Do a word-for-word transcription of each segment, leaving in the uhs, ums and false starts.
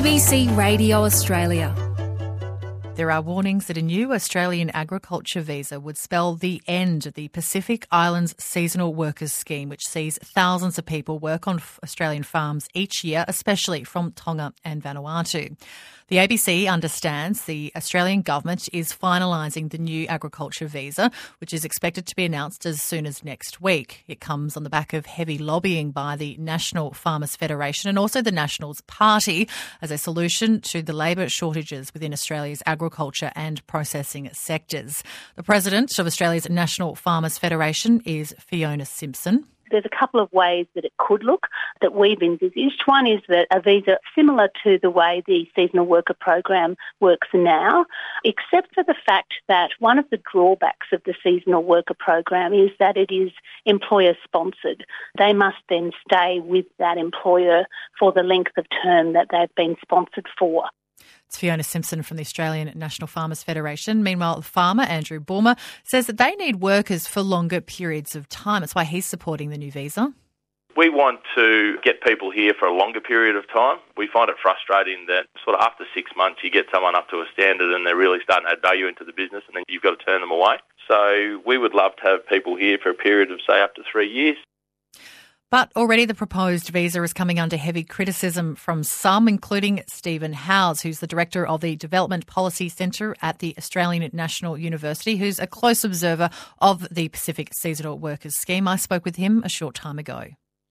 B C Radio Australia. There are warnings that a new Australian agriculture visa would spell the end of the Pacific Islands Seasonal Workers Scheme, which sees thousands of people work on Australian farms each year, especially from Tonga and Vanuatu. The A B C understands the Australian government is finalising the new agriculture visa, which is expected to be announced as soon as next week. It comes on the back of heavy lobbying by the National Farmers Federation and also the Nationals Party as a solution to the labour shortages within Australia's agriculture and processing sectors. The president of Australia's National Farmers Federation is Fiona Simpson. There's a couple of ways that it could look that we've envisaged. One is that a visa similar to the way the seasonal worker program works now, except for the fact that one of the drawbacks of the seasonal worker program is that it is employer-sponsored. They must then stay with that employer for the length of term that they've been sponsored for. It's Fiona Simpson from the Australian National Farmers Federation. Meanwhile, the farmer, Andrew Bulmer, says that they need workers for longer periods of time. That's why he's supporting the new visa. We want to get people here for a longer period of time. We find it frustrating that sort of after six months you get someone up to a standard and they're really starting to add value into the business and then you've got to turn them away. So we would love to have people here for a period of, say, up to three years. But already the proposed visa is coming under heavy criticism from some, including Stephen Howes, who's the director of the Development Policy Centre at the Australian National University, who's a close observer of the Pacific Seasonal Workers Scheme. I spoke with him a short time ago.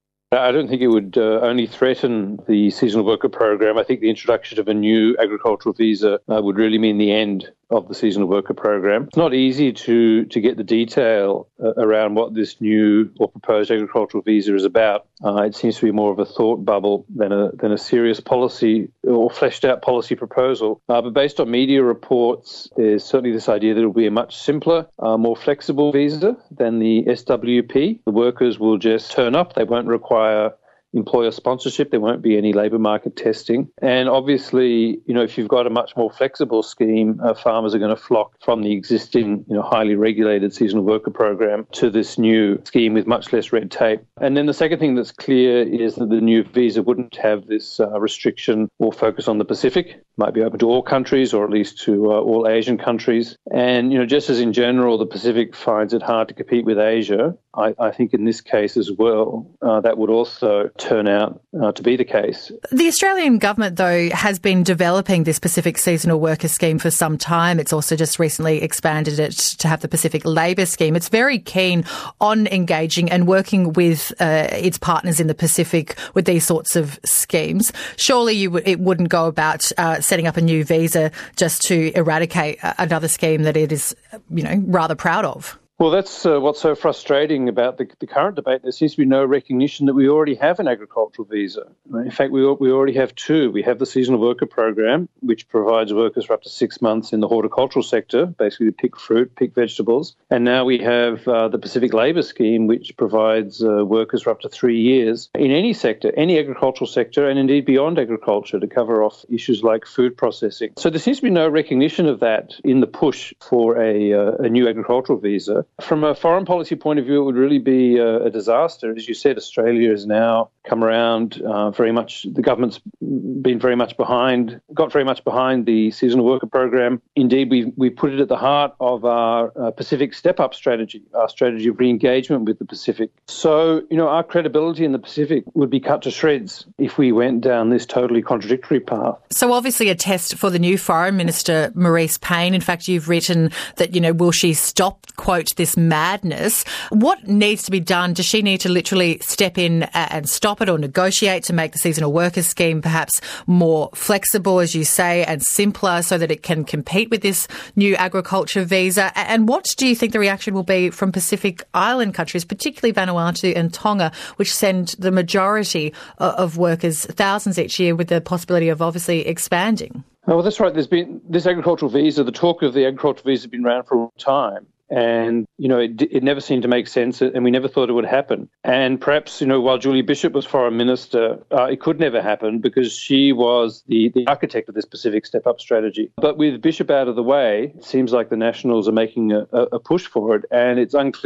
I don't think it would uh, only threaten the seasonal worker program. I think the introduction of a new agricultural visa uh, would really mean the end of the seasonal worker program. It's not easy to, to get the detail uh, around what this new or proposed agricultural visa is about. Uh, it seems to be more of a thought bubble than a than a serious policy or fleshed out policy proposal. Uh, but based on media reports, there's certainly this idea that it will be a much simpler, uh, more flexible visa than the S W P. The workers will just turn up. They won't require employer sponsorship. There won't be any labour market testing. And obviously, you know, if you've got a much more flexible scheme, uh, farmers are going to flock from the existing, you know, highly regulated seasonal worker program to this new scheme with much less red tape. And then the second thing that's clear is that the new visa wouldn't have this uh, restriction or focus on the Pacific. It might be open to all countries or at least to uh, all Asian countries. And, you know, just as in general, the Pacific finds it hard to compete with Asia, I, I think in this case as well, uh, that would also turn out uh, to be the case. The Australian government, though, has been developing this Pacific Seasonal Worker Scheme for some time. It's also just recently expanded it to have the Pacific Labour Scheme. It's very keen on engaging and working with uh, its partners in the Pacific with these sorts of schemes. Surely you w- it wouldn't go about uh, setting up a new visa just to eradicate another scheme that it is, you know, rather proud of. Well, that's uh, what's so frustrating about the, the current debate. There seems to be no recognition that we already have an agricultural visa. In fact, we we already have two. We have the seasonal worker program, which provides workers for up to six months in the horticultural sector, basically to pick fruit, pick vegetables. And now we have uh, the Pacific Labour Scheme, which provides uh, workers for up to three years in any sector, any agricultural sector, and indeed beyond agriculture to cover off issues like food processing. So there seems to be no recognition of that in the push for a, uh, a new agricultural visa. From a foreign policy point of view, it would really be a, a disaster. As you said, Australia has now come around uh, very much. The government's been very much behind, got very much behind the seasonal worker program. Indeed, we we put it at the heart of our uh, Pacific Step-Up strategy, our strategy of re-engagement with the Pacific. So, you know, our credibility in the Pacific would be cut to shreds if we went down this totally contradictory path. So obviously a test for the new Foreign Minister, Marise Payne. In fact, you've written that, you know, will she stop, quote, this madness? What needs to be done? Does she need to literally step in and stop it or negotiate to make the seasonal workers scheme perhaps more flexible, as you say, and simpler so that it can compete with this new agriculture visa? And what do you think the reaction will be from Pacific Island countries, particularly Vanuatu and Tonga, which send the majority of workers, thousands each year, with the possibility of obviously expanding? Oh, well, that's right. There's been this agricultural visa, the talk of the agricultural visa has been around for a long time. And, you know, it, it never seemed to make sense and we never thought it would happen. And perhaps, you know, while Julie Bishop was Foreign Minister, uh, it could never happen because she was the, the architect of this Pacific Step-Up strategy. But with Bishop out of the way, it seems like the Nationals are making a, a push for it, and it's unclear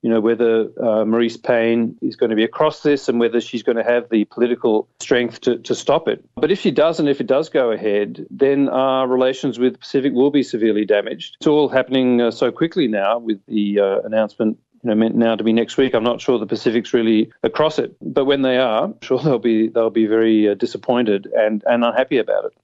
you know, whether uh, Marise Payne is going to be across this and whether she's going to have the political strength to, to stop it. But if she doesn't, if it does go ahead, then our relations with Pacific will be severely damaged. It's all happening uh, so quickly now with the uh, announcement, you know, meant now to be next week. I'm not sure the Pacific's really across it, but when they are, I'm sure they'll be they'll be very uh, disappointed and, and unhappy about it.